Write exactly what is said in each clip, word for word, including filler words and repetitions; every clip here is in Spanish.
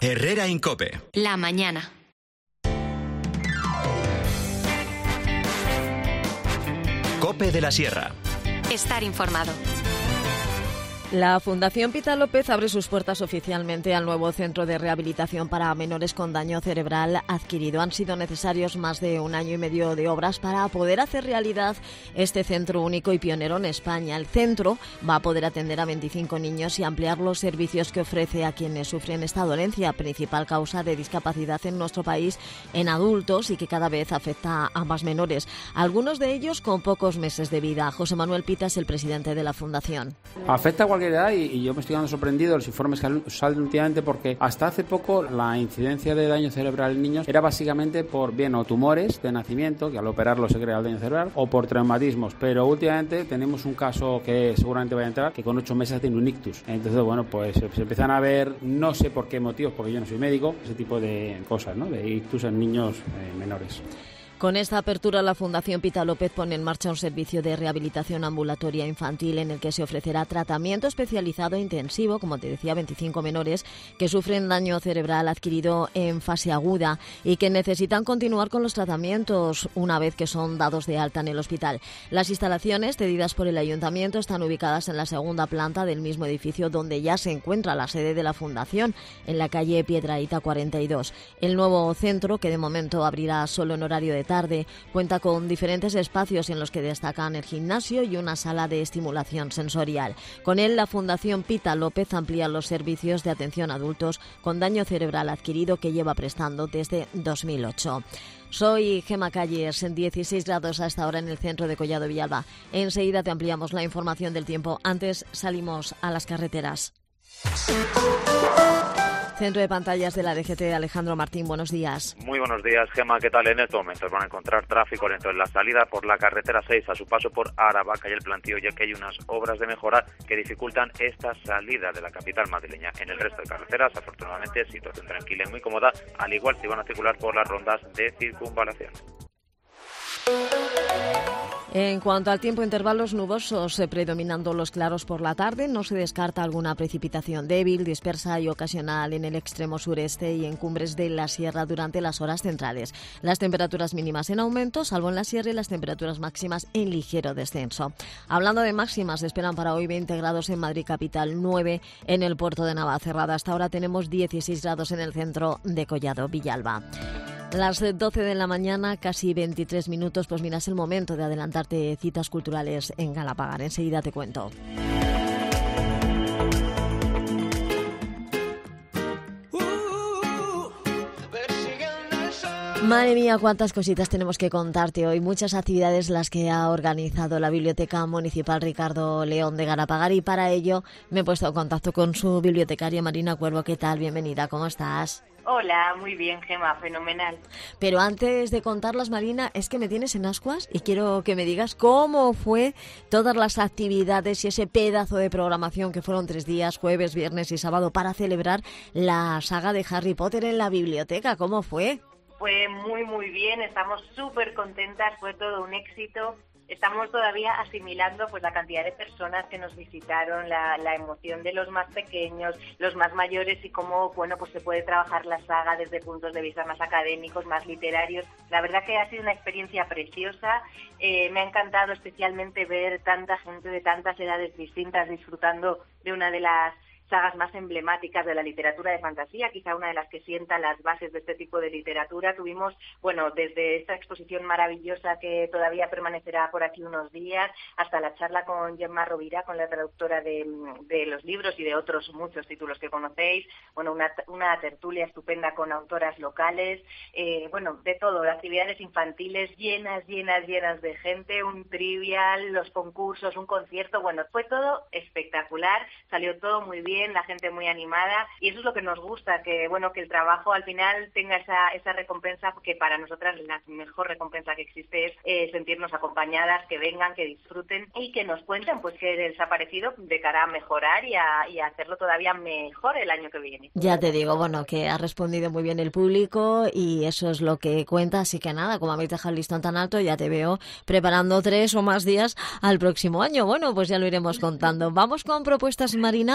Herrera Incope. La mañana. Cope de la Sierra. Estar informado. La Fundación Pita López abre sus puertas oficialmente al nuevo centro de rehabilitación para menores con daño cerebral adquirido. Han sido necesarios más de un año y medio de obras para poder hacer realidad este centro único y pionero en España. El centro va a poder atender a veinticinco niños y ampliar los servicios que ofrece a quienes sufren esta dolencia, principal causa de discapacidad en nuestro país en adultos y que cada vez afecta a más menores, algunos de ellos con pocos meses de vida. José Manuel Pita es el presidente de la Fundación. Afecta a cualquier edad y, y yo me estoy quedando sorprendido de los informes que salen últimamente, porque hasta hace poco la incidencia de daño cerebral en niños era básicamente por bien o tumores de nacimiento, que al operarlo se crea el daño cerebral, o por traumatismos, pero últimamente tenemos un caso que seguramente vaya a entrar, que con ocho meses tiene un ictus. Entonces, bueno, pues se empiezan a ver, no sé por qué motivos, porque yo no soy médico, ese tipo de cosas, ¿no? De ictus en niños eh, menores. Con esta apertura, la Fundación Pita López pone en marcha un servicio de rehabilitación ambulatoria infantil en el que se ofrecerá tratamiento especializado e intensivo, como te decía, veinticinco menores que sufren daño cerebral adquirido en fase aguda y que necesitan continuar con los tratamientos una vez que son dados de alta en el hospital. Las instalaciones cedidas por el Ayuntamiento están ubicadas en la segunda planta del mismo edificio donde ya se encuentra la sede de la Fundación, en la calle Piedrahita cuarenta y dos. El nuevo centro, que de momento abrirá solo en horario de tarde, cuenta con diferentes espacios en los que destacan el gimnasio y una sala de estimulación sensorial. Con él, la Fundación Pita López amplía los servicios de atención a adultos con daño cerebral adquirido que lleva prestando desde dos mil ocho. Soy Gema Calles, en dieciséis grados a esta hora en el centro de Collado Villalba. Enseguida te ampliamos la información del tiempo. Antes salimos a las carreteras. Centro de pantallas de la D G T, Alejandro Martín, buenos días. Muy buenos días, Gema, ¿qué tal? En estos momentos van a encontrar tráfico lento en la salida por la carretera seis a su paso por Aravaca y el Plantío, ya que hay unas obras de mejora que dificultan esta salida de la capital madrileña. En el resto de carreteras, afortunadamente, situación tranquila y muy cómoda, al igual si van a circular por las rondas de circunvalación. En cuanto al tiempo, intervalos nubosos eh, predominando los claros por la tarde. No se descarta alguna precipitación débil, dispersa y ocasional en el extremo sureste y en cumbres de la sierra durante las horas centrales. Las temperaturas mínimas en aumento, salvo en la sierra, y las temperaturas máximas en ligero descenso. Hablando de máximas, esperan para hoy veinte grados en Madrid capital, nueve en el puerto de Navacerrada. Hasta ahora tenemos dieciséis grados en el centro de Collado Villalba. Las doce de la mañana, casi veintitrés minutos, pues mira, es el momento de adelantarte citas culturales en Galapagar. Enseguida te cuento. Madre mía, cuántas cositas tenemos que contarte hoy. Muchas actividades las que ha organizado la Biblioteca Municipal Ricardo León de Galapagar, y para ello me he puesto en contacto con su bibliotecaria Marina Cuervo. ¿Qué tal? Bienvenida, ¿cómo estás? Hola, muy bien, Gema, fenomenal. Pero antes de contarlas, Marina, es que me tienes en ascuas y quiero que me digas cómo fue todas las actividades y ese pedazo de programación que fueron tres días, jueves, viernes y sábado, para celebrar la saga de Harry Potter en la biblioteca. ¿Cómo fue? Fue muy, muy bien, estamos súper contentas, fue todo un éxito. Estamos todavía asimilando pues la cantidad de personas que nos visitaron, la, la emoción de los más pequeños, los más mayores, y cómo bueno pues se puede trabajar la saga desde puntos de vista más académicos, más literarios. La verdad que ha sido una experiencia preciosa. Eh, me ha encantado especialmente ver tanta gente de tantas edades distintas disfrutando de una de las sagas más emblemáticas de la literatura de fantasía, quizá una de las que sienta las bases de este tipo de literatura. Tuvimos, bueno, desde esta exposición maravillosa que todavía permanecerá por aquí unos días, hasta la charla con Gemma Rovira, con la traductora de, de los libros y de otros muchos títulos que conocéis, bueno, una, una tertulia estupenda con autoras locales, eh, bueno, de todo, actividades infantiles llenas, llenas, llenas de gente, un trivial, los concursos, un concierto, bueno, fue todo espectacular, salió todo muy bien, la gente muy animada, y eso es lo que nos gusta, que bueno, que el trabajo al final tenga esa, esa recompensa, que para nosotras la mejor recompensa que existe es eh, sentirnos acompañadas, que vengan, que disfruten y que nos cuenten pues qué les ha parecido de cara a mejorar y a, y a hacerlo todavía mejor el año que viene. Ya te digo, bueno, que ha respondido muy bien el público y eso es lo que cuenta, así que nada, como habéis dejado el listón tan alto, ya te veo preparando tres o más días al próximo año. Bueno, pues ya lo iremos contando. Vamos con propuestas, Marina. Pues mira,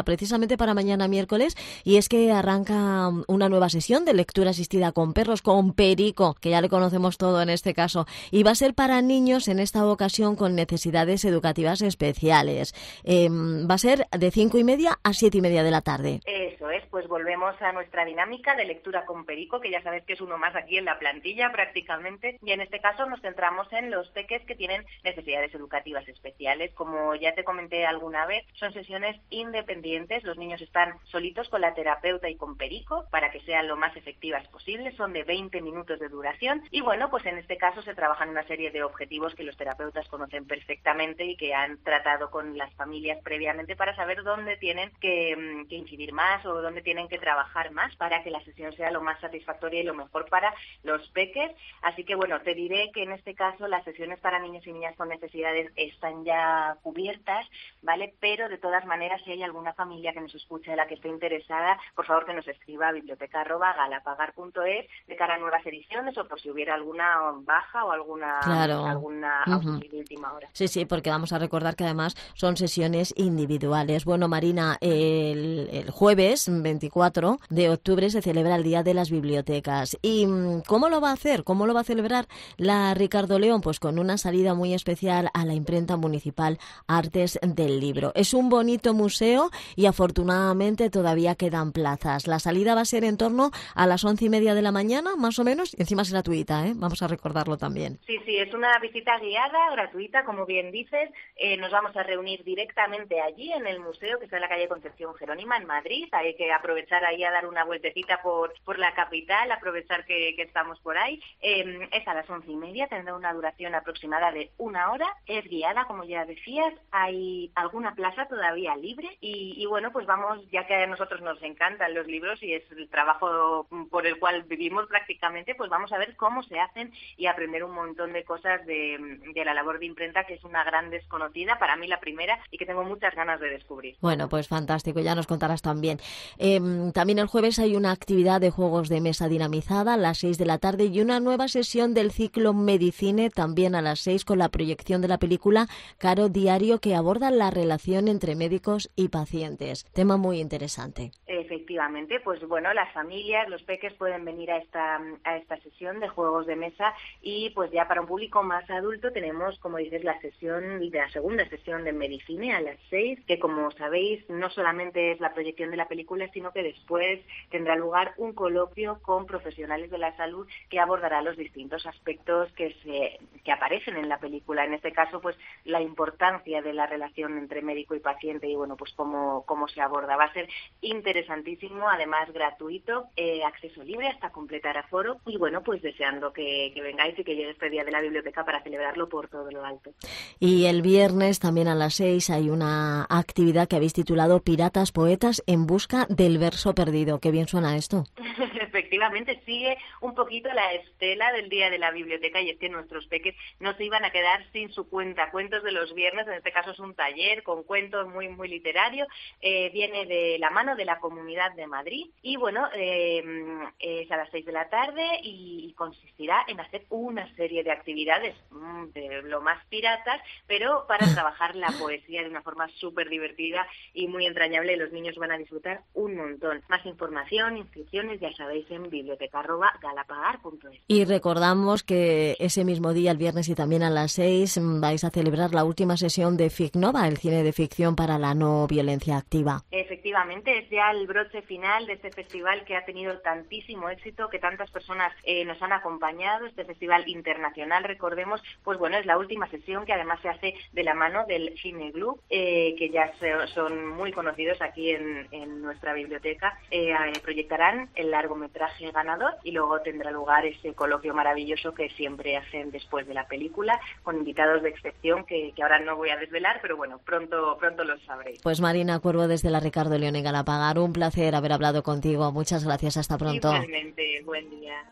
mira, precisamente para mañana miércoles, y es que arranca una nueva sesión de lectura asistida con perros, con Perico, que ya le conocemos todo en este caso, y va a ser para niños en esta ocasión con necesidades educativas especiales. Eh, va a ser de cinco y media a siete y media de la tarde. Eso es, pues volvemos a nuestra dinámica de lectura con Perico, que ya sabes que es uno más aquí en la plantilla prácticamente, y en este caso nos centramos en los peques que tienen necesidades educativas especiales. Como ya te comenté alguna vez, son sesiones independientes, los niños están solitos con la terapeuta y con Perico para que sean lo más efectivas posibles, son de veinte minutos de duración y bueno, pues en este caso se trabajan una serie de objetivos que los terapeutas conocen perfectamente y que han tratado con las familias previamente para saber dónde tienen que, que incidir más o dónde tienen que trabajar más para que la sesión sea lo más satisfactoria y lo mejor para los peques. Así que bueno, te diré que en este caso las sesiones para niños y niñas con necesidades están ya cubiertas, ¿vale? Pero de todas maneras, si hay alguna familia que nos escuche de la que esté interesada, por favor que nos escriba a biblioteca arroba galapagar punto es de cara a nuevas ediciones o por si hubiera alguna baja o alguna, claro. alguna uh-huh. de última hora. Sí, sí, porque vamos a recordar que además son sesiones individuales. Bueno, Marina, el, el jueves veinticuatro de octubre se celebra el Día de las Bibliotecas. ¿Y cómo lo va a hacer? ¿Cómo lo va a celebrar la Ricardo León? Pues con una salida muy especial a la imprenta municipal Artes del Libro. Es un bonito museo y afortunadamente todavía quedan plazas. La salida va a ser en torno a las once y media de la mañana, más o menos, y encima es gratuita, ¿eh? Vamos a recordarlo también. Sí, sí, es una visita guiada, gratuita, como bien dices. Eh, nos vamos a reunir directamente allí en el museo, que está en la calle Concepción Jerónima, en Madrid. Hay que aprovechar ahí a dar una vueltecita por, por la capital, aprovechar que, que estamos por ahí. Eh, es a las once y media, tendrá una duración aproximada de una hora. Es guiada, como ya decías. Hay alguna plaza todavía libre y, y bueno, pues vamos, ya que a nosotros nos encantan los libros y es el trabajo por el cual vivimos prácticamente, pues vamos a ver cómo se hacen y aprender un montón de cosas de, de la labor de imprenta, que es una gran desconocida, para mí la primera, y que tengo muchas ganas de descubrir. Bueno, pues fantástico, ya nos contarás también. Eh, también el jueves hay una actividad de juegos de mesa dinamizada a las seis de la tarde y una nueva sesión del ciclo Medicine también a las seis con la proyección de la película Caro Diario, que aborda la relación entre médicos y pacientes. Tema muy interesante. Efectivamente, pues bueno, las familias, los peques pueden venir a esta a esta sesión de juegos de mesa y pues ya para un público más adulto tenemos, como dices, la sesión de la segunda sesión de Medicine a las seis, que como sabéis no solamente es la proyección de la película, sino que después tendrá lugar un coloquio con profesionales de la salud que abordará los distintos aspectos que se que aparecen en la película. En este caso, pues la importancia de la relación entre médico y paciente y bueno, pues cómo cómo se aborda. Va a ser interesantísimo, además gratuito, eh, acceso libre hasta completar aforo y bueno, pues deseando que, que vengáis y que llegue este día de la biblioteca para celebrarlo por todo lo alto. Y el viernes también a las seis hay una actividad que habéis titulado Piratas Poetas en busca del verso perdido. Qué bien suena esto. Efectivamente, sigue un poquito la estela del Día de la Biblioteca y es que nuestros peques no se iban a quedar sin su cuenta. Cuentos de los viernes, en este caso es un taller con cuentos muy, muy literario. Eh, viene de la mano de la Comunidad de Madrid y bueno, eh, es a las seis de la tarde y consistirá en hacer una serie de actividades mmm, de lo más piratas, pero para trabajar la poesía de una forma súper divertida y muy entrañable. Los niños van a disfrutar un montón. Más información, inscripciones, ya sabéis, en biblioteca arroba galapagar punto es. Y recordamos que ese mismo día, el viernes y también a las seis, vais a celebrar la última sesión de FICNOVA, el cine de ficción para la no violencia activa. Efectivamente, es ya el broche final de este festival que ha tenido tantísimo éxito, que tantas personas eh, nos han acompañado, este festival internacional, recordemos, pues bueno, es la última sesión que además se hace de la mano del Cine Club, eh, que ya se, son muy conocidos aquí en, en nuestra biblioteca. Eh, proyectarán el largometraje ganador y luego tendrá lugar ese coloquio maravilloso que siempre hacen después de la película, con invitados de excepción que, que ahora no voy a desvelar, pero bueno, pronto, pronto los sabréis. Pues Marina Cuervo desde la Ricardo León en Galapagar, un placer haber hablado contigo. Muchas gracias, hasta pronto. Igualmente, buen día.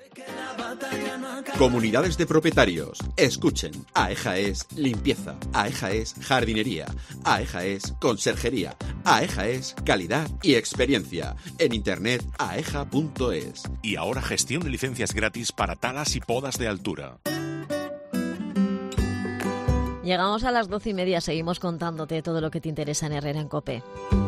Comunidades de propietarios. Escuchen. AEJA es limpieza. AEJA es jardinería. AEJA es conserjería. AEJA es calidad y experiencia. En internet aeja punto es. Y ahora gestión de licencias gratis para talas y podas de altura. Llegamos a las doce y media, seguimos contándote todo lo que te interesa en Herrera en COPE.